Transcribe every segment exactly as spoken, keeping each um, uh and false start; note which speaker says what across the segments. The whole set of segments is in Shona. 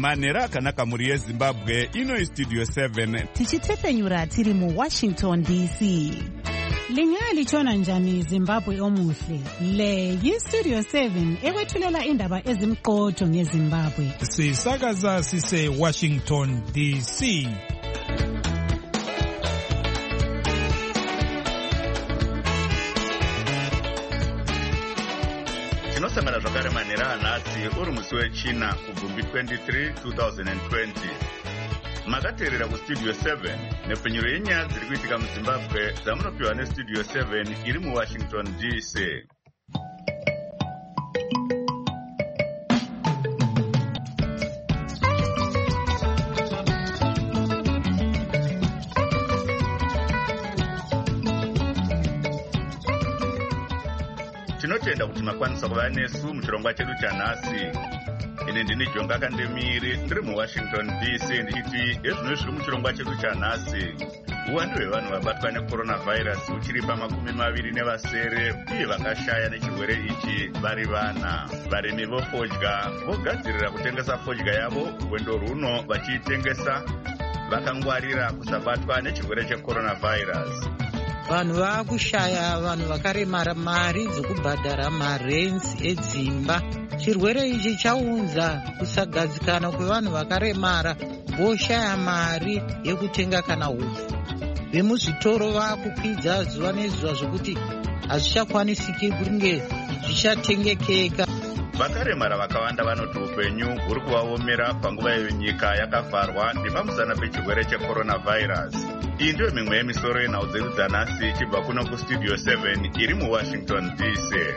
Speaker 1: manhero akanaka muri yezimbabwe. Ino istudio seven
Speaker 2: tichitepenyura tiri mu Washington D C.
Speaker 3: Lingali chona njani Zimbabwe omuhle. Le yistudio seven ekwethulela indaba ezimqotho ngeZimbabwe.
Speaker 4: Sisakaza sise Washington D C.
Speaker 1: Tinosamara zvakare manhero anhasi uri musi wechina kubvumbi twenty-three twenty twenty. Makateerera kustudio seven nepfenyuro yenyaya dziri kuitika muZimbabwe dzamunopiwa nestudio seven iri muWashington D C. Tinotenda kuti makwanisa kuva nesu muchirongwa chedu chanhasi. Ine ndini Jonga Kandemiri ndiri muWashington D C ndichiti ezvino zviri muchirongwa chedu chanhasi. Uwandu hwevanhu vabatwa necoronavirus uchiri pamakumi maviri nevasere uye vakashaya nechirwere ichi vari vana. Varimi vofodya vogadzirira kutengesa fodya yavo rwendo runo vachiitengesa vakangwarira kusabatwa nechirwere checoronavirus.
Speaker 5: Vanhu vakushaya vanhu vakaremara mari dzekubhadhara marenzi edzimba. Chirwere ichi chaunza kusagadzikana kwevanhu vakaremara voshaya mari yekutenga kana hupfu. Vemuzvitoro vakukwidza zuva nezuva zvokuti hazvichakwanisiki kunge zvichatengekeka.
Speaker 1: Vakaremara vakawanda vanoti upenyu huri kuvaomera panguva iyo nyika yakavharwa nepamusana pechirwere checoronavirus. Iyi ndiyo mimwe yemisoro yenhau dzedu dzanhasi ichibva kuno kustudio seven iri muWashington D C.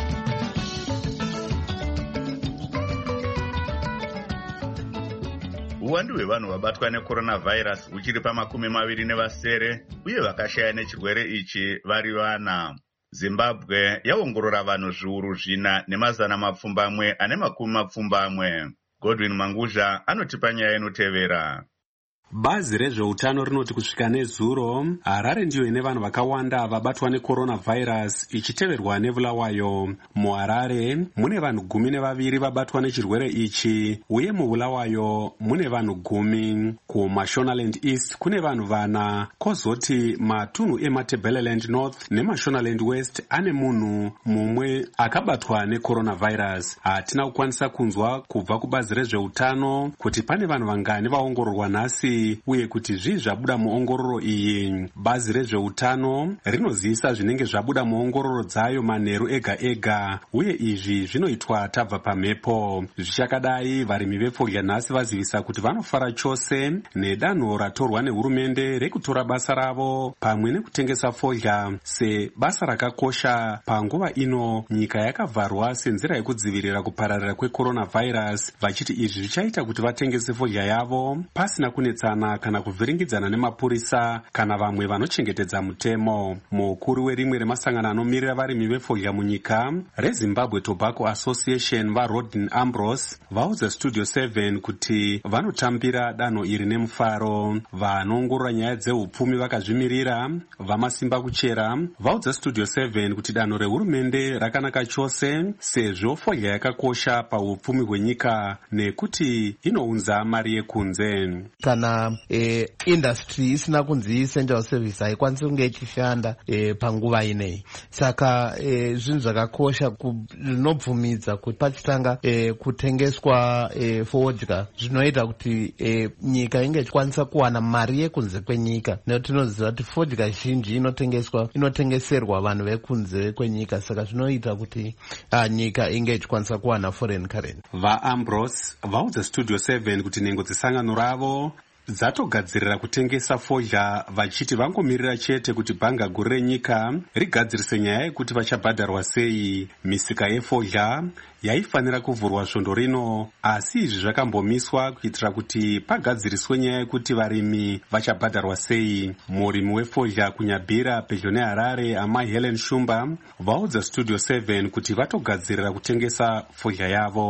Speaker 1: Uwandu hwevanhu vabatwa necoronavirus uchiri pamakumi maviri nevasere uye vakashaya nechirwere ichi vari vana. Zimbabwe yaongorora vanhu zviuru zvina nemazana mapfumbamwe ane makumi mapfumbamwe. Godwin Manguzha anotipa nyaya inotevera.
Speaker 6: Bazi rezveutano rinoti kusvika nezuro Harare ndiyo ine vanhu vakawanda vabatwa necoronavirus ichiteverwa neBulawayo. MuHarare mune vanhu gumi nevaviri vabatwa nechirwere ichi uye muBulawayo mune vanhu gumi. KuMashonaland East kune vanhu vana, kozoti matunhu eMatabeleland North neMashonaland West ane munhu mumwe akabatwa necoronavirus. Hatina kukwanisa kunzwa kubva kubazi rezveutano kuti pane vanhu vangani vaongororwa nhasi uye kuti zvii zvabuda muongororo iyi. Bazi rezveutano rinozivisa zvinenge zvabuda muongororo dzayo manheru ega ega uye izvi zvinoitwa tabva pamhepo. Zvichakadai varimi vefodya nhasi vazivisa kuti vanofara chose nedanho ratorwa nehurumende rekutora basa ravo pamwe nekutengesa fodya sebasa rakakosha panguva ino nyika yakavharwa senzira yekudzivirira kupararira kwecoronavirus, vachiti izvi zvichaita kuti vatengese fodya yavo pasina kunetsa kana kuvhiringidzana nemapurisa kana vamwe vanochengetedza mutemo. Mukuru werimwe remasangano anomirira varimi vefodya munyika reZimbabwe Tobacco Association vaRodin Ambrose vaudza Studio seven kuti vanotambira danho iri nemufaro. Vanoongorora nyaya dzeupfumi vakazvimirira vamasimba kuchera vaudza Studio seven kuti danho rehurumende rakanaka chose sezvo fodya yakakosha paupfumi hwenyika nekuti inounza mari yekunze.
Speaker 7: Kana E, industry isina kunzi essential service haikwanisi kunge ichishanda e, panguva inei. Saka e, zvinhu zvakakosha zvinobvumidza kuti pachitanga e, kutengeswa e, fodya zvinoita kuti e, nyika inge ichikwanisa kuwana mari yekunze kwenyika, nekuti tinoziva kuti fodya zhinji inotengeswa inotengeserwa vanhu vekunze kwenyika, saka zvinoita kuti a, nyika inge ichikwanisa kuwana foreign currency.
Speaker 6: VaAmbrose vaudza Studio seven kuti nhengo dzesangano ravo dzatogadzirira kutengesa fodya vachiti vangomirira chete kuti bhanga guru renyika rigadzirise nyaya yekuti vachabhadharwa sei. Misika yefodya yaifanira kuvhurwa svondo rino, asi izvi zvakambomiswa kuitira kuti pagadziriswe nyaya yekuti varimi vachabhadharwa sei. Murimi wefodya kuNyabhira pedyo neHarare Amai Helen Shumba vaudza Studio seven kuti vatogadzirira kutengesa fodya yavo.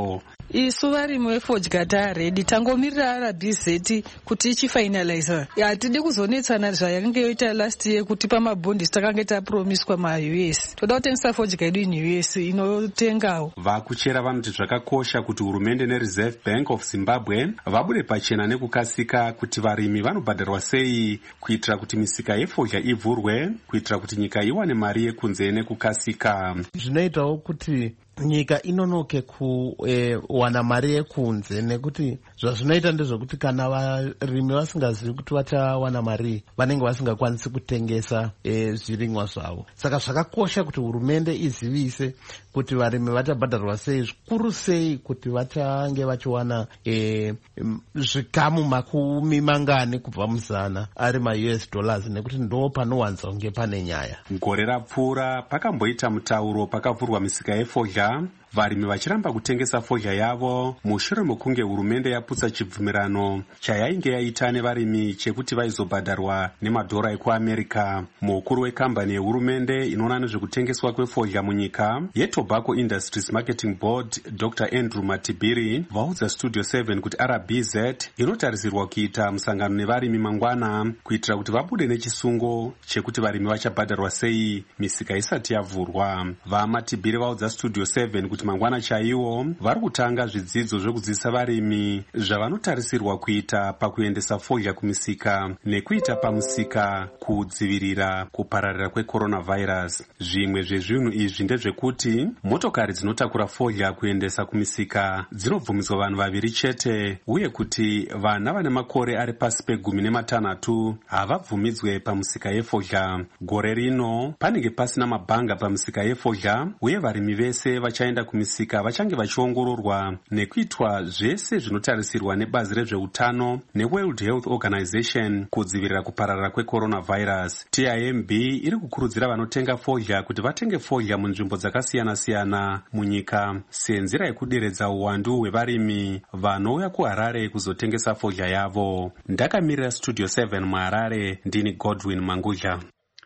Speaker 8: isu varimi vefodya taaredi tangomirira R B Z kuti ichifinaliza. Hatidi kuzonetsana zvayanga yoita last year kuti pamabhondisi takanga tapromiswa ma-U S. Toda kutengesa fodya yedu in-U S inotengawo.
Speaker 6: Vakuchera vanoti zvakakosha kuti hurumende neReserve Bank of Zimbabwe vabude pachena nekukasika kuti varimi vanobhadharwa sei kuitira kuti misika yefodya ivhurwe kuitira kuti nyika iwane mari yekunze nekukasika.
Speaker 7: Zvinoitawo kuti nyika inonoke kuwana e, mari yekunze nekuti zvazvinoita ndezvekuti kana varimi vasingazivi kuti vachawana mari vanenge vasingakwanisi kutengesa e, zvirimwa zvavo. Saka zvakakosha kuti hurumende izivise kuti varimi vachabhadharwa sei, zvikuru sei kuti vachange vachiwana e, zvikamu makumi mangani kubva muzana ari ma-U S dollars nekuti ndo panowanza kunge pane nyaya.
Speaker 6: Gore rapfuura pakamboita mutauro pakavhurwa misika yefodya varimi vachiramba kutengesa fodya yavo mushure mekunge hurumende yaputsa chibvumirano chayainge yaita nevarimi chekuti vaizobhadharwa nemadhora ekuamerica. Mukuru wekambani yehurumende inoona nezvekutengeswa kwefodya munyika yeTobacco Industries Marketing Board Doctor Andrew Matibiri vaudza Studio seven kuti R B Z inotarisirwa kuita musangano nevarimi mangwana kuitira kuti vabude nechisungo chekuti varimi vachabhadharwa sei misika isati yavhurwa. VaMatibiri vaudza Studio seven kuti mangwana chaiwo vari kutanga zvidzidzo zvekudzidzisa varimi zvavanotarisirwa kuita pakuendesa fodya kumisika nekuita pamusika kudzivirira kupararira kwecoronavirus. Zvimwe zvezvinhu izvi ndezvekuti motokari dzinotakura fodya kuendesa kumisika dzinobvumidzwa vanhu vaviri chete uye kuti vana vane makore ari pasi pegumi nematanhatu havabvumidzwe pamusika yefodya. Gore rino panenge pasina mabhanga pamusika yefodya uye varimi vese vachaenda kumisika vachange vachiongororwa nekuitwa zvese zvinotarisirwa nebazi rezveutano neWorld Health Organization kudzivirira kupararira kwecoronavirus. T I M B iri kukurudzira vanotenga fodya kuti vatenge fodya munzvimbo dzakasiyana-siyana munyika senzira yekuderedza uwandu hwevarimi vanouya kuHarare kuzotengesa fodya yavo. Ndakamirira Studio seven muHarare, ndini Godwin Mangudla.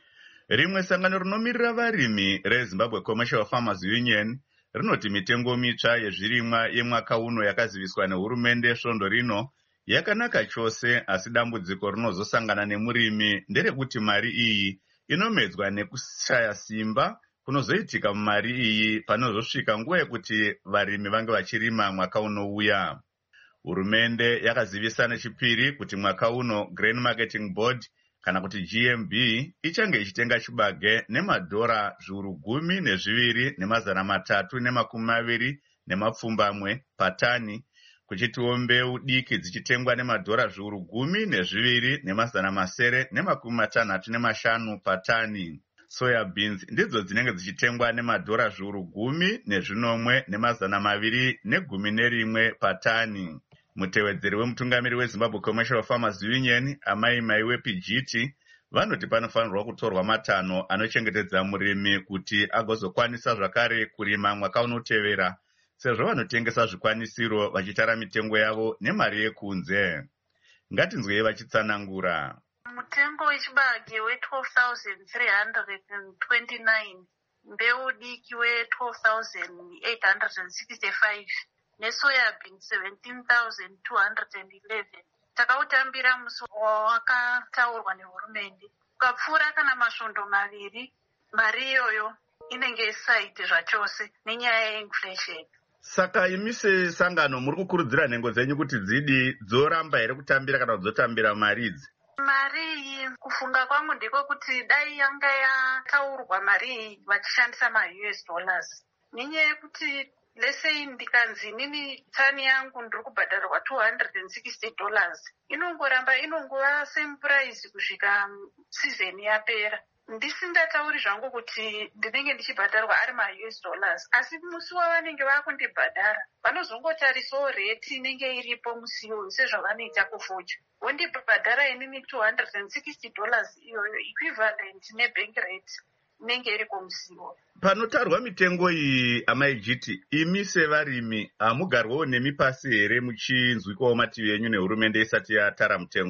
Speaker 1: Rimwe sangano rinomirira varimi reZimbabwe Commercial Farmers Union rinoti mitengo mitsva yezvirimwa yemwaka uno yakaziviswa nehurumende svondo rino yakanaka chose, asi dambudziko rinozosangana nemurimi nderekuti mari iyi inomedzwa nekushaya simba kunozoitika mumari iyi panozosvika nguva yekuti varimi vange vachirima mwaka unouya. Hurumende yakazivisa nechipiri kuti mwaka uno Grain Marketing Board kana kuti G M B ichange ichitenga chibage nemadhora zviuru gumi nezviviri nemazana matatu nemakumi maviri nemapfumbamwe patani, kuchitiwo mbeu diki dzichitengwa nemadhora zviuru gumi nezviviri nemazana masere nemakumi matanhatu nemashanu patani. Soya beans ndidzo dzinenge dzichitengwa nemadhora zviuru gumi nezvinomwe nemazana maviri negumi nerimwe patani. Mutevedzeri wemutungamiri weZimbabwe Commercial Farmers Union Amai Maiwe Pijiti vanoti panofanirwa kutorwa matanho anochengetedza murimi kuti agozokwanisa zvakare kurima mwaka unotevera, sezvo vanotengesa zvikwanisiro vachitara mitengo yavo nemari yekunze. Ngatinzwei vachitsanangura.
Speaker 9: Mutengo wechibage we-twelve thousand three hundred twenty-nine, mbeu diki we-twelve thousand eight hundred sixty-five nesoya bean seventeen thousand two hundred eleven. Takautambira musi wakataurwa nehurumende. Ukapfuura kana masvondo maviri, mari iyoyo inenge isaite zvachose nenyaya yeinflation.
Speaker 1: Saka imi sesangano muri kukurudzira nhengo dzenyu kuti dzidi dzoramba here kutambira kana kudzotambira mari idzi?
Speaker 9: Mari iyi kufunga kwangu ndiko kuti dai yanga yataurwa mari iyi vachishandisa ma-U S dollars. Nenyaya yekuti lesei ndikanzi nini tani yangu ndiri kubhadharwa two hundred sixty dollars, inongoramba inongova same price kusvika season yapera. Ndisingatauri zvangu kuti ndinenge ndichibhadharwa ari ma-U S dollars, asi musi wavanenge vakundibhadhara vanozongotarisawo rate inenge iripo musiwo sezvavanoita kufodya. Wondibhadhara inini two hundred sixty dollars, iyoyo equivalent nebank rate inenge iri kumusiwo.
Speaker 1: Panotarwa mitengo iyi amaijiti, imi sevarimi hamugarwawo nemi pasi here muchinzwikawo mativi enyu nehurumende isati yatara mutengo?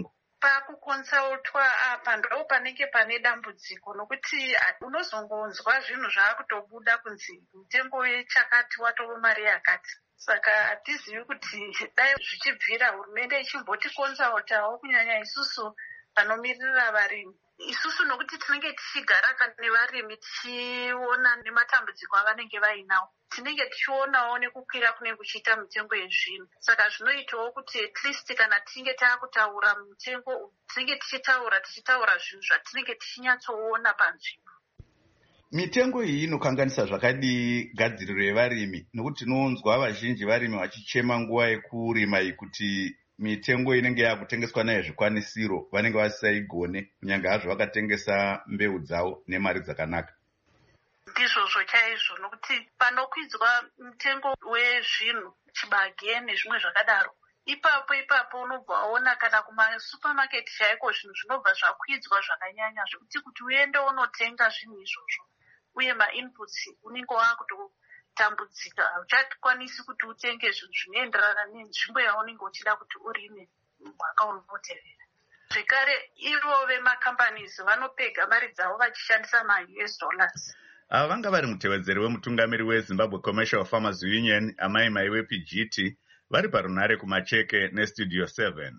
Speaker 9: pakukonsautwa apa ndo panenge pane dambudziko, nokuti unozongonzwa zvinhu zvaakutobuda kunzi mutengo wechakati watova mari yakati. Saka hatizivi kuti dai zvichibvira hurumende ichimbotikonsautawo, kunyanya isusu vanomirira varimi. Isusu nokuti tinenge tichigara nevarimi tichiona nematambudziko avanenge vainawo, tinenge tichionawo nekukwira kunenge kuchiita mitengo yezvinhu. Saka zvinoitawo kuti at least kana tinenge taakutaura mutengo, tinenge tichitaura tichitaura zvinhu zvatinenge tichinyatsoona panzvimbo.
Speaker 1: Mitengo iyi inokanganisa zvakadii gadziriro yevarimi? Nokuti tinoonzwa vazhinji varimi vachichema nguva yekurima iyi kuti mitengo inenge yakutengeswa nayo zvikwanisiro vanenge vasaigone, kunyange hazvo vakatengesa mbeu dzavo nemari dzakanaka.
Speaker 9: Ndizvozvo chaizvo, nokuti panokwidzwa mutengo wezvinhu, chibage nezvimwe zvakadaro, ipapo ipapo unobva waona kana kumasupamaketi chaiko zvinhu zvinobva zvakwidzwa zvakanyanya, zvekuti kuti uende unotenga zvinhu izvozvo uye mainputs unenge waakutotambudzika, hauchakwanisi kuti utenge zvinhu zvinoenderana nenzvimbo yaunenge uchida kuti urime mwaka unotevera. Zvekare ivo vemacompanies vanopega mari dzavo vachishandisa ma-U S dollars.
Speaker 1: Ava vanga vari mutevedzeri wemutungamiri weZimbabwe Commercial Farmers Union, Amai Mai weP G T, vari parunhare kumacheke neStudio seven.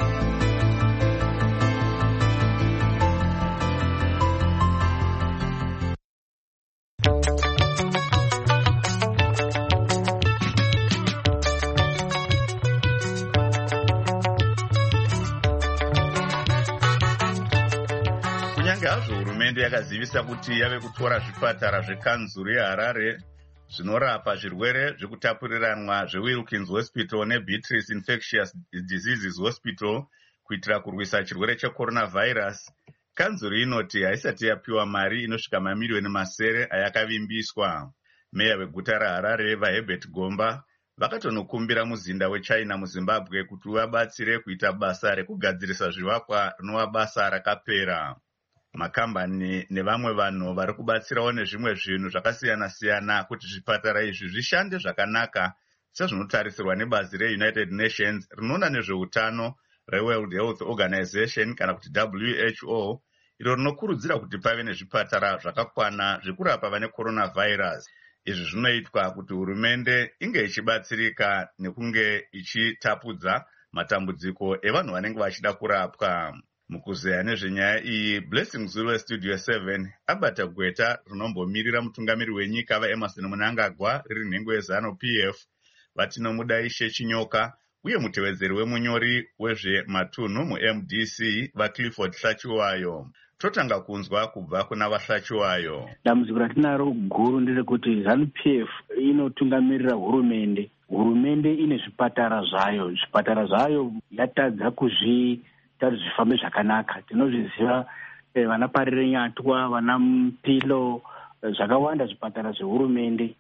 Speaker 1: Kunyange hazvo hurumende yakazivisa kuti yave kutora zvipatara zvekanzuru yeHarare zvinorapa zvirwere zvekutapuriranwa zveWilkins Hospital neBeatrice Infectious Diseases Hospital kuitira kurwisa chirwere checoronavirus, kanzuru inoti haisati yapiwa mari inosvika mamiliyoni masere ayakavimbiswa. Meya weguta raHarare vaHerbert Gomba vakatonokumbira muzinda weChina muZimbabwe kuti vabatsire kuita basa rekugadzirisa zvivakwa rinova basa rakapera. Makambani nevamwe vanhu vari kubatsirawo nezvimwe zvinhu zvakasiyana-siyana kuti zvipatara izvi zvishande zvakanaka sezvinotarisirwa nebazi reUnited Nations rinoona nezveutano reWorld Health Organization kana kuti W H O, iro rinokurudzira kuti pave nezvipatara zvakakwana zvekurapa vane coronavirus. Izvi zvinoitwa kuti hurumende inge ichibatsirika nekunge ichitapudza matambudziko evanhu vanenge vachida kurapwa. Mukuzeya nezvenyaya iyi, Blessing Zulu weStudio seven abata gweta rinombomirira mutungamiri wenyika vaEmerson Mnangagwa riri nhengo yeZanu P F, vatinomudaishe Chinyoka uye mutevedzeri wemunyori wezvematunhu muM D C vaClifford Hlachiwayo. Totanga kunzwa kubva kuna vaHlachiwayo.
Speaker 10: Dambudziko ratinaro guru nderekuti Zanu P F inotungamirira hurumende. Hurumende ine zvipatara zvayo, zvipatara zvayo yatadza kuzvi tari zvifambe zvakanaka. Tinozviziva eh, vana Parire Nyatwa, vana Mpilo, zvakawanda zvipatara zvehurumende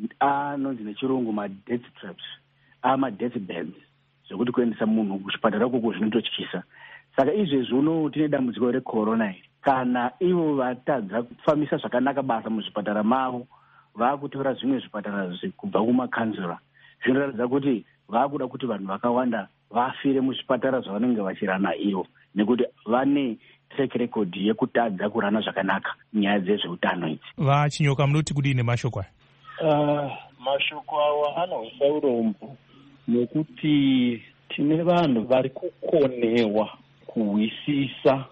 Speaker 10: anonzi nechirungu ma-death traps, ama-death beds, zvekuti kuendesa munhu kuchipatara koko zvinototyisa. Saka izvezvi uno tine dambudziko recorona iri. Kana ivo vatadza kufambisa zvakanaka basa muzvipatara mavo, vakutora zvimwe zvipatara kubva kumakanzura, zvinoratidza kuti vakuda kuti vanhu vakawanda vafire muzvipatara zvavanenge vachirana ivo, nekuti vane track record yekutadza kurana zvakanaka nyaya dzezveutano idzi.
Speaker 4: VaChinyoka munoti kudini mashoko aya?
Speaker 11: Uh, mashoko awa anozva urombo nekuti tine vanhu vari kukonewa kuhwisisa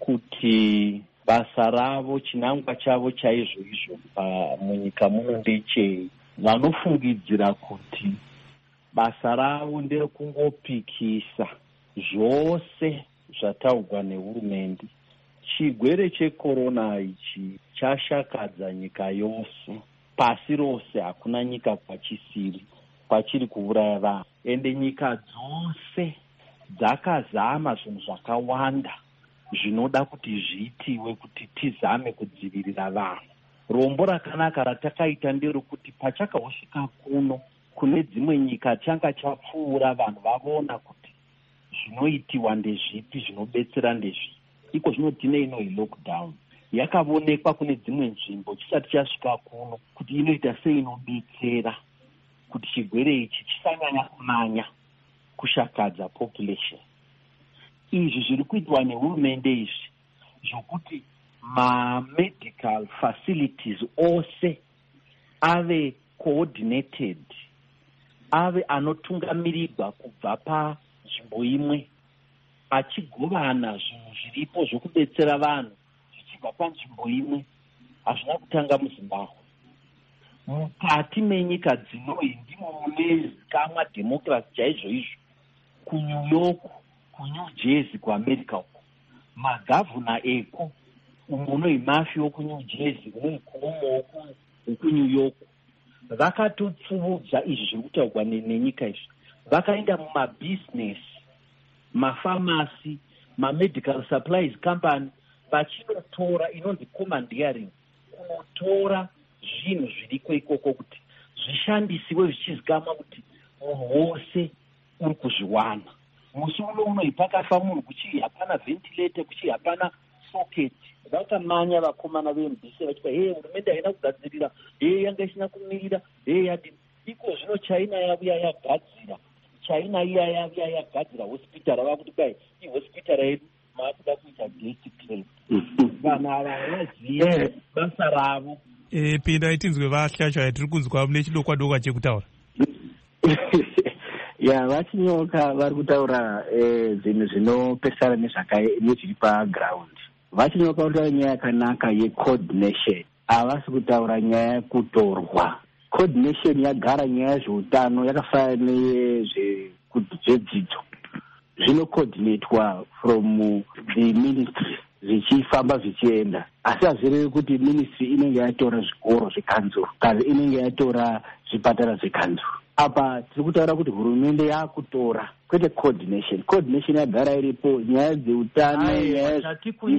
Speaker 11: kuti basa ravo, chinangwa chavo chaizvo izvo munyika muno ndechei. Vanofungidzira kuti basa ravo nderekungopikisa zvose zvataurwa nehurumende. Chigwere chekorona ichi chashakadza nyika yose, pasi rose, hakuna nyika kwachisiri kwachiri kuuraya vanhu. Ende nyika dzose dzakazama zvinhu zvakawanda zvinoda kuti zviitiwe kuti tizame kudzivirira vanhu. Rombo rakanaka ratakaita nderekuti pachakahosvika kuno kune dzimwe nyika changa chapfuura, vanhu vavona kuti zvinoitiwa ndezvipi, zvinobetsera ndezvipi. Iko zvino tine ino lockdown yakaonekwa kune dzimwe nzvimbo chisati chasvika kuno kuti inoita sei inobetsera kuti chigwere ichi chisanyanya kumanya kushakadza population. izvi zviri kuitwa nehurumende izvi zvokuti ma-medical facilities ose ave coordinated, ave anotungamirirwa kubva panzvimbo imwe, achigovana zvinhu zviripo zvokudetsera vanhu zvichibva panzvimbo imwe, hazvina kutanga muZimbabwe. Mukati menyika dzinoi ndimo mune zikamwa democracy chaizvo izvo. KuNew York, kuNew Jersey, kuAmerica uko, magavhuna eko unonoi Murphy wokuNew Jersey, unoi Cuomo wokuNew York, vakatopfuudza izvi zviri kutaurwa nenyika izvi. Vakaenda mumabusiness, mafamasi, mamedical supplies company, vachinotora inonzi commandeering, kunotora zvinhu zviriko ikoko kuti zvishandisiwe zvichizikamwa kuti munhu wose uri kuzviwana. Musi uno unoi pakafa munhu kuchii hapana ventilator, kuchii hapana socket. Vakamanya vakomana veM D C vachiti hey, hurumende haina kugadzirira, hey, yanga isina kumirira, hey, yati iko zvino China yavuya yagadzira, China iya yavuya yagadzira hospitara, vakuti kai i hospitara yedu maakuda kuita gate claim. Vanhu ava vazive basa ravo.
Speaker 4: Eh, pinda itinzwe vahlashwa yatiri kunzwa mune chidokwa dokwa chekutaura.
Speaker 10: Ya, vachinyoka vari kutaura zvinhu zvinopesana nezviri paground. Vachinyoka vari kutaura nyaya yakanaka yecoordination, havasi kutaura nyaya yekutorwa. Coordination yagara nyaya yezveutano yakafanana nezvedzidzo, zvinocoordinatwa from the ministry zvichifamba zvichienda, asi hazvirevi kuti ministry inenge yatora zvikoro zvekanzuru kana inenge yatora zvipatara zvekanzuru. Apa tiri kutaura kuti hurumende yakutora, kwete coordination. Coordination yagara iripo, nyaya dzeutano, nyaya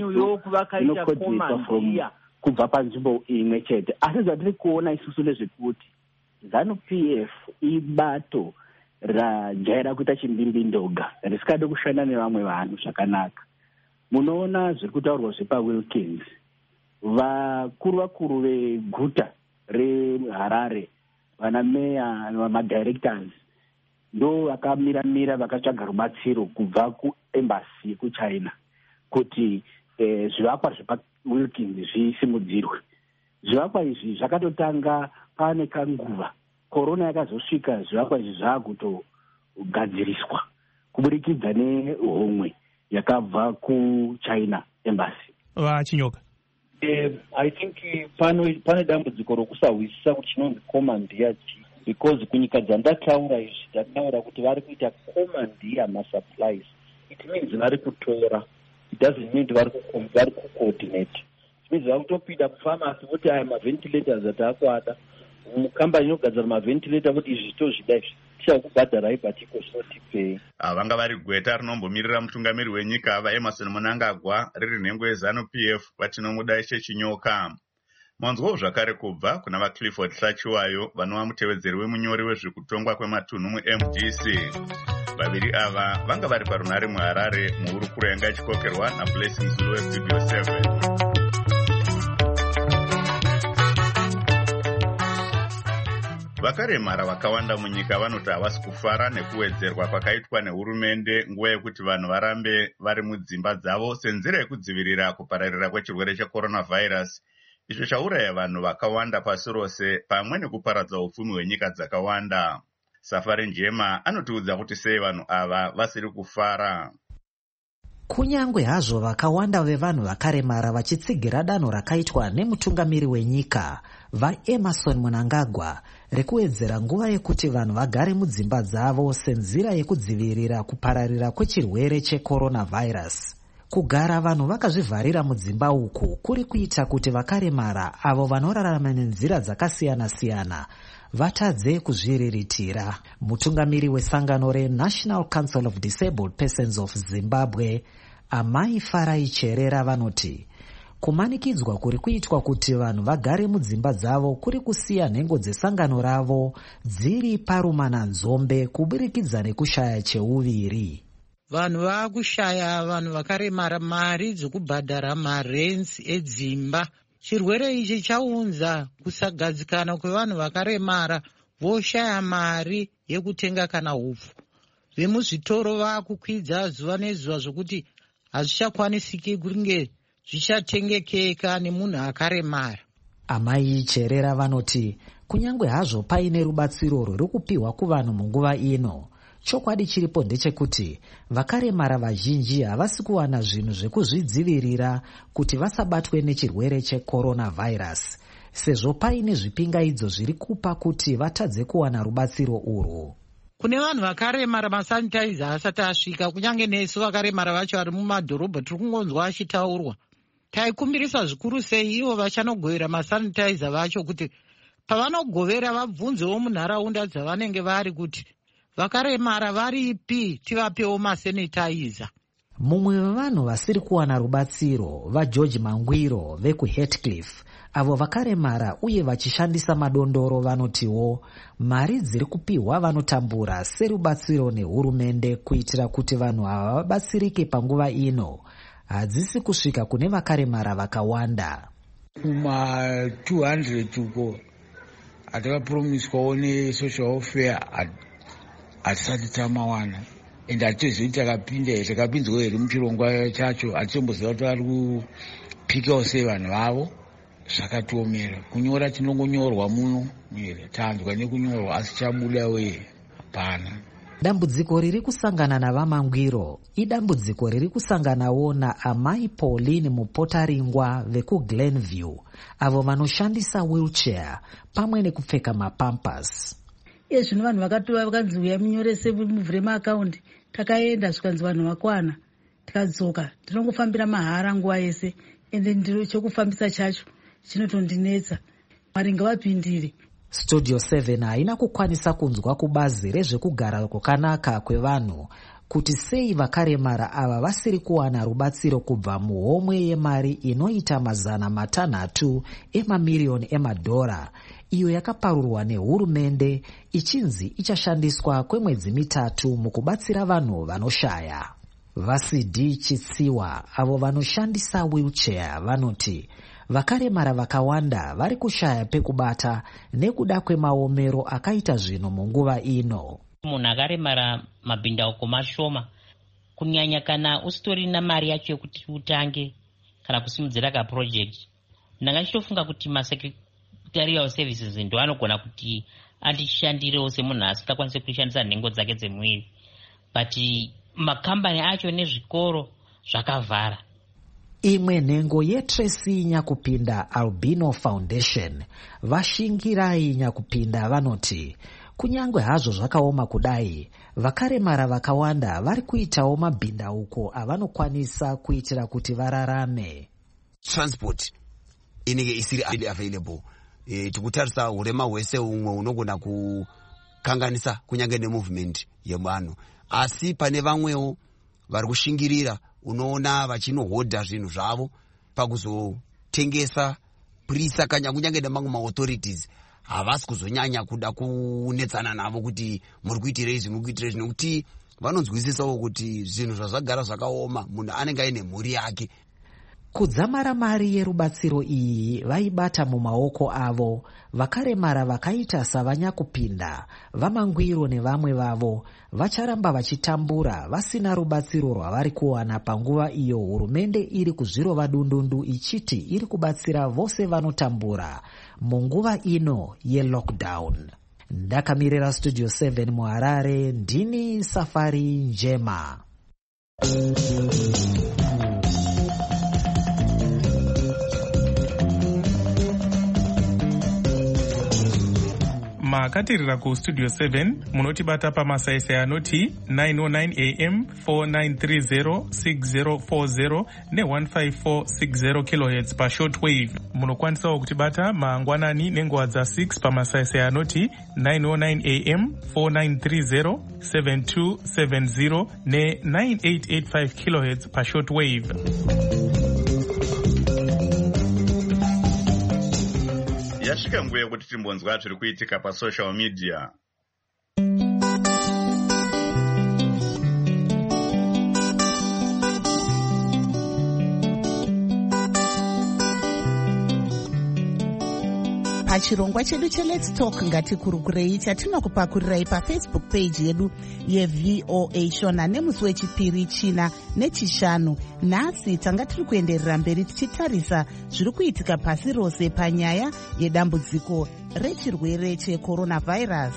Speaker 10: dzinocoordinatwa kubva panzvimbo imwe chete. Asi zvatiri kuona isusu ndezvekuti ZANU P F ibato rajaira kuita chimbimbindoga, risikade kushanda nevamwe vanhu zvakanaka. Munoona zviri kutaurwa zvepaWilkins, vakuru vakuru veguta reHarare, vana meya namadirectors ndo vakamira-mira vakatsvaga rubatsiro kubva kuembassy yekuChina kuti eh, zvivakwa zvepaWilkins zvisimudzirwe. Zvivakwa izvi zvakatotanga pane kanguva, korona yakazosvika, zvivakwa izvi zvaakutogadziriswa kuburikidza nehomwe yakabva kuChina embassy.
Speaker 4: Vachinyoka.
Speaker 11: Uh, I think pane pane dambudziko rokusahwisisa kuti chinonzi commandeer chi, because kunyika dzandataura izvi ndataura kuti vari kuita commandeer masupplies. It means vari kutora, it doesn't mean vari kucoordinate. It means vari kutopinda mufamasi voti aya maventilators ataakuada, mukambani inogadzira maventilator voti izvi tozvida izvi tichakubhadharai patiko zvinotipei.
Speaker 1: Vanga vari gweta rinombomirira mutungamiri wenyika vaEmmerson Mnangagwa riri nhengo yeZANU P F vachinomuda Ishe Chinyoka. Mwanzwawo zvakare kubva kuna vaClifford Hlachiwayo vanova mutevedzeri wemunyori wezvekutongwa kwematunhu muM D C. Vaviri ava vanga vari parunhare muHarare muhurukuro yanga ichikokerwa naBlessing Zulu weStudio seven. Vakaremara vakawanda munyika vanoti havasi kufara nekuwedzerwa kwakaitwa nehurumende nguva yekuti vanhu varambe vari mudzimba dzavo senzira yekudzivirira kupararira kwechirwere checoronavirus, izvo chauraya vanhu vakawanda pasi rose pamwe nekuparadza upfumi hwenyika dzakawanda. Safari Njema anotiudza kuti sei vanhu ava vasiri kufara.
Speaker 12: Kunyangwe hazvo vakawanda vevanhu vakaremara vachitsigira danho rakaitwa nemutungamiri wenyika vaEmmerson Mnangagwa rekuwedzera nguva yekuti vanhu vagare mudzimba dzavo senzira yekudzivirira kupararira kwechirwere checoronavirus. Kugara vanhu vakazvivharira mudzimba uku kuri kuita kuti vakaremara avo vanorarama nenzira dzakasiyana-siyana vatadze kuzviriritira. Mutungamiri wesangano reNational Council of Disabled Persons of Zimbabwe, Amai Farai Cherera, vanoti kumanikidzwa kuri kuitwa kuti vanhu vagare mudzimba dzavo kuri kusiya nhengo dzesangano ravo dziri parumana nzombe kuburikidza nekushaya cheuviri.
Speaker 5: Vanhu vakushaya vanhu vakaremara mari dzokubhadhara marenzi edzimba. Chirwere ichi chaunza kusagadzikana kwevanhu vakaremara voshaya mari yekutenga kana hupfu. vemuzvitoro vakukwidza zuva nezuva zvokuti hazvichakwanisiki kunge zvichatengekeka nemunhu akaremara.
Speaker 12: Amai Cherera vanoti kunyange hazvo paine rubatsiro rwuri kupiwa kuvanhu munguva ino, chokwadi chiripo ndechekuti vakaremara vazhinji havasi kuwana zvinhu zvekuzvidzivirira kuti vasabatwe nechirwere checoronavirus, sezvo paine zvipingaidzo zviri kupa kuti vatadze kuwana rubatsiro urwu.
Speaker 5: Kune vanhu vakaremara masanitaiza asati asvika, kunyange nesu vakaremara vacho vari mumadhorobha tiri kungonzwa achitaurwa. Taikumbirisa zvikuru sei ivo vachanogovera masanitaiza vacho kuti pavanogovera vabvunzewo munharaunda dzavanenge vari kuti vakaremara varipi, tivapewo masanitaiza.
Speaker 12: Mumwe wevanhu vasiri kuwana rubatsiro vaGeorge Mangwiro vekuHeathcliff, avo vakaremara uye vachishandisa madondoro, vanotiwo mari dziri kupiwa vanotambura serubatsiro nehurumende kuitira kuti vanhu ava vabatsirike panguva ino hadzisi kusvika kune vakaremara vakawanda.
Speaker 13: Kuma two hundred uko atakapromiswawo nesocial welfare hatisati tamawana, ende hatitozivi kuti takapinda takapinzwa here muchirongwa chacho. Hatitomboziva kuti vari kupikawo sei vanhu vavo. Zvakatiomera kunyora, tinongonyorwa muno tanzwa nekunyorwa asi chabuda weye hapana.
Speaker 12: Dambudziko riri kusangana navamangwiro idambudziko riri kusanganawo naamai Pauline Mupotaringwa vekuGlenview, avo vanoshandisa wheelchair pamwe nekupfeka mapampas.
Speaker 14: Iye zvino vanhu vakatova vakanzi uya munyorese muvhure maakaundi, takaenda zvikanzi vanhu vakwana, tikadzoka tinongofambira mahara nguva yese, ende ndiro chokufambisa chacho chinotondinetsa. Mwari ngavapindire.
Speaker 12: Studio seven haina kukwanisa kunzwa kubazi rezvekugara kwakanaka kwevanhu kuti sei vakaremara ava vasiri kuwana rubatsiro kubva muhomwe yemari inoita mazana matanhatu emamiliyoni emadhora, iyo yakaparurwa nehurumende ichinzi ichashandiswa kwemwedzi mitatu mukubatsira vanhu vanoshaya. Vasidi Chitsiwa, avo vanoshandisa wheelchair, vanoti vakaremara vakawanda vari kushaya pekubata nekuda kwemaomero akaita zvino munguva ino.
Speaker 15: Munhu akaremara mabhindauko mashoma, kunyanya kana usitorina mari yacho yekuti utange kana kusimudzira ka project. Ndanga ndichitofunga kuti masecretarial services ndo anogona kuti andishandirewo semunhu asingakwanisi kushandisa nhengo dzake dzemwiri, but makambani acho nezvikoro zvakavhara.
Speaker 12: Imwe nhengo yeTracy Nyakupinda Albino Foundation, Vashingirai Nyakupinda, vanoti kunyange hazvo zvakaoma kudai, vakaremara vakawanda vari kuitawo mabhindauko avanokwanisa kuitira kuti vararame.
Speaker 16: Transport inenge isiri available. E, tikutarisa urema hwese umwe unogona kukanganisa kunyange nemovement yevanhu, asi pane vamwewo vari kushingirira unoona vachinohodha zvinhu zvavo pakuzotengesa prisa kanya kunyange nemamwe maauthorities havasi kuzonyanya kuda kunetsana navo kuti muri kuitirei izvi muri kuitirei izvi, nekuti vanonzwisisawo kuti zvinhu zvazvagara zvakaoma, munhu anenge aine mhuri yake.
Speaker 12: Kudzamara mari yerubatsiro iyi vaibata mumaoko avo, vakaremara vakaita savanyakupinda, vamangwiro nevamwe vavo vacharamba vachitambura vasina rubatsiro rwavari kuwana panguva iyo hurumende iri kuzvirova dundundu ichiti iri kubatsira vose vanotambura munguva ino yelockdown. Ndakamirira Studio seven muHarare, ndini Safari Njema.
Speaker 4: makatirira kustudio seven munotibata pamasaisai anoti nine oh nine a m, four nine three zero, six zero four zero ne one five four six zero kilohertz pashortwave. Munokwanisawo kutibata mangwanani nenguva dza six pamasaisai anoti nine oh nine a m, four nine three zero, seven two seven zero ne nine eight eight five kilohertz pashortwave.
Speaker 1: Yasvika nguva yekuti timbonzwa zviri kuitika pasocial media.
Speaker 2: Pachirongwa chedu cheLet's Talk ngatikurukurei chatinokupakurirei pafacebook page yedu yeV O A Shona nemusi wechipiri, china nechishanu. Nhasi tanga tiri kuenderera mberi tichitarisa zviri kuitika pasi rose panyaya yedambudziko rechirwere checoronavirus.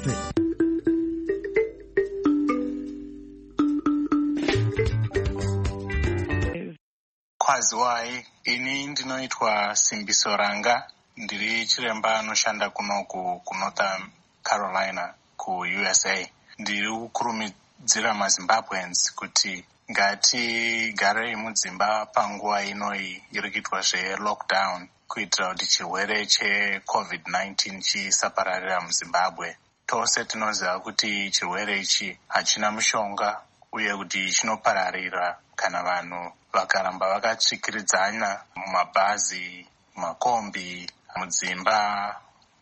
Speaker 17: Kwaziwai, ini ndinoitwa Simbiso Ranga, ndiri chiremba anoshanda kunoku ku North Carolina ku U S A. Ndiri kukurumidzira maZimbabweans kuti ngatigarei mudzimba panguva inoi iri kuitwa zvelockdown kuitira kuti chirwere checovid nineteen chisapararira muZimbabwe. Tose tinoziva kuti chirwere ichi hachina mushonga uye kuti chinopararira kana vanhu vakaramba vakatsvikiridzana mumabhazi, makombi, mudzimba,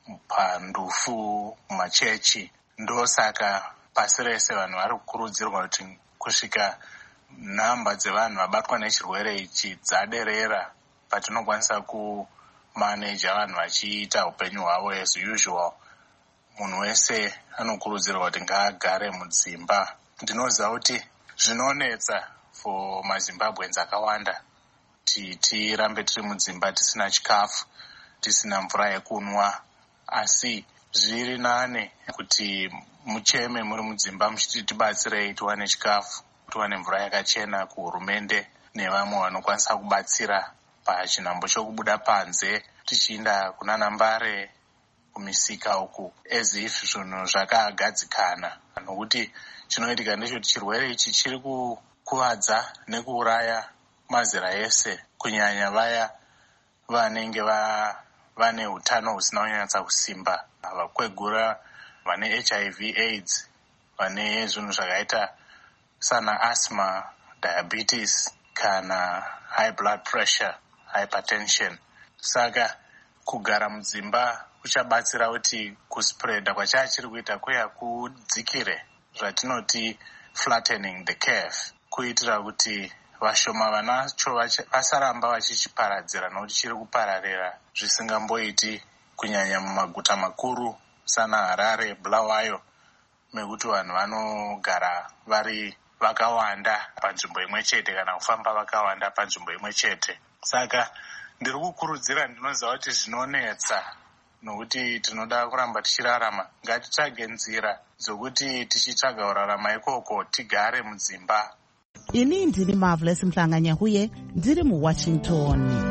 Speaker 17: pandufu, mumachechi. Ndosaka pasi rese vanhu vari kukurudzirwa kuti kusvika nhamba dzevanhu vabatwa nechirwere ichi dzaderera, patinokwanisa kumaneja vanhu vachiita upenyu hwavo as usual, munhu wese anokurudzirwa kuti ngaagare mudzimba. Ndinoziva kuti zvinonetsa for maZimbabweans akawanda kuti tirambe tiri mudzimba tisina chikafu, tisina mvura yekunwa, asi zviri nane kuti mucheme muri mudzimba muchiti tibatsirei tiwane chikafu, tiwane mvura yakachena kuhurumende nevamwe vanokwanisa kubatsira pachinhambo chokubuda panze tichiinda kunana Mbare kumisika uku as if zvinhu zvakagadzikana. Nokuti chinoitika ndechoti chirwere ichi chiri kukuvadza nekuuraya mazera ese, kunyanya vaya vanenge va vane utano husina kunyatsa kusimba, vakwegura, vane H I V AIDS, vane zvinhu zvakaita sana asthma, diabetes kana high blood pressure, hypertension. Saka kugara mudzimba kuchabatsira kuti kuspreada kwachachiri kuita kuya kudzikire, zvatinoti flattening the curve, kuitira kuti vashoma vanacho vasaramba vachichiparadzira, nokuti chiri kupararira zvisingamboiti kunyanya mumaguta makuru sana Harare, Bulawayo, mekuti vanhu vanogara vari vakawanda panzvimbo imwe chete kana kufamba vakawanda panzvimbo imwe chete. Saka ndiri kukurudzira, ndinoziva kuti zvinonetsa nokuti tinoda kuramba tichirarama. Ngatitsvage nzira dzokuti tichitsvaga kurarama ikoko tigare mudzimba.
Speaker 2: Ini ndini Marvelous Mhlanga-Nyahuye ndiri muWashington.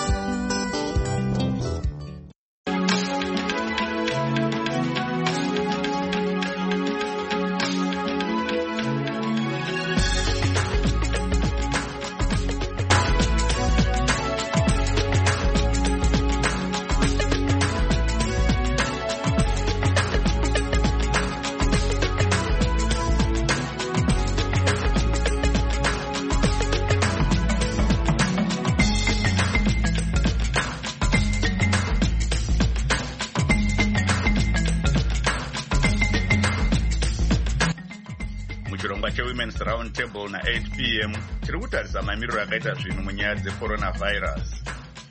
Speaker 2: Women's Round Table na eight p m tiri kutarisa mamiriro akaita zvinhu munyaya dzecoronavirus.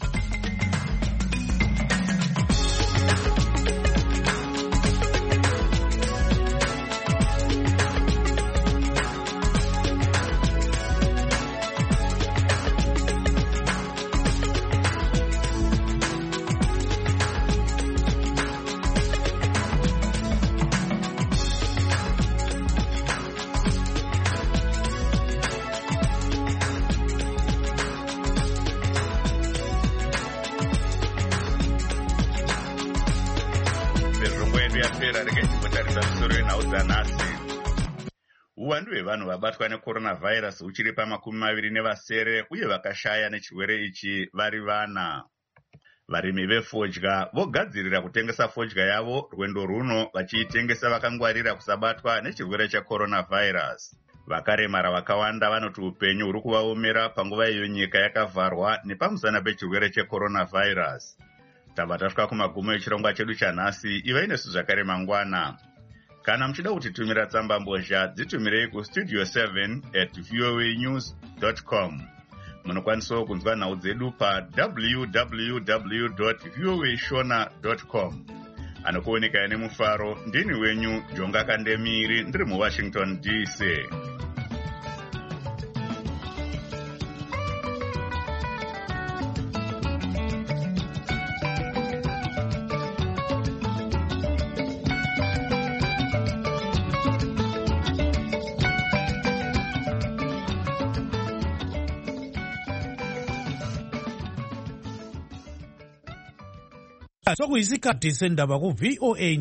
Speaker 2: Uwandu hwevanhu vabatwa necoronavirus uchiri pamakumi maviri nevasere uye vakashaya nechirwere ichi vari vana. Varimi vefodya vogadzirira kutengesa fodya yavo rwendo runo vachiitengesa vakangwarira kusabatwa nechirwere checoronavirus. Vakaremara vakawanda vanoti upenyu huri kuvaomera panguva iyo nyika yakavharwa nepamusana pechirwere checoronavirus. Tabva tasvika kumagumo echirongwa chedu chanhasi. Ivai nesu zvakare mangwana. Kana muchida kutitumira tsamba mbozha dzitumirei ku studio seven at voanews dot com. munokwanisawo kunzwa nhau dzedu pa w w w dot v o a shona dot com. Anokuoneka ine mufaro ndini wenyu Jonga Kandemiri ndiri muWashington D C.
Speaker 18: Sokuyisikhathi sendaba ku V O A